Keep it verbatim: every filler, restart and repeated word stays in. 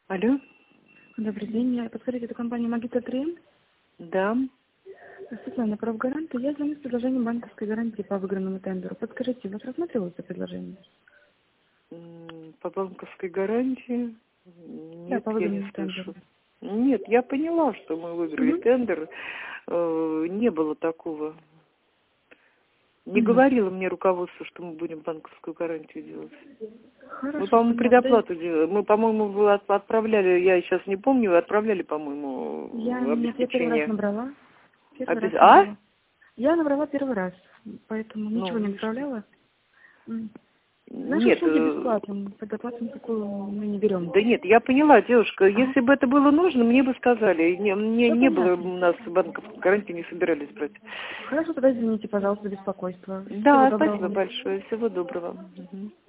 Алло? Добрый день. Подскажите, это компания Магита три? Да. Светлана, правгарант. Я звоню с предложением банковской гарантии по выигранному тендеру. Подскажите, у вас рассматривается предложение? М, По банковской гарантии? Да, Нет, по я не выигранному тендеру. слышу. Нет, я поняла, что мы выиграли Угу. тендер. Э, Не было такого. Не Угу. говорило мне руководство, что мы будем банковскую гарантию делать. Мы, Хорошо, по-моему, понятно. То есть предоплату делали. Мы, по-моему, вы от- отправляли, я сейчас не помню, вы отправляли, по-моему, я, нет, я первый раз обеспечение. набрала. Первый раз Обез- А? набрала. Я набрала первый раз, поэтому ничего Ну, не и что? отправляла. М. Наши Нет, услуги э, бесплатные, предоплату такую мы не берем. да нет, я поняла, девушка, Ага. если бы это было нужно, мне бы сказали. Не, мне Все не было, понятно. у нас банковской гарантии не собирались брать. Хорошо, тогда извините, пожалуйста, за беспокойство. Всего Да, доброго спасибо вам. большое, всего доброго. Мгм.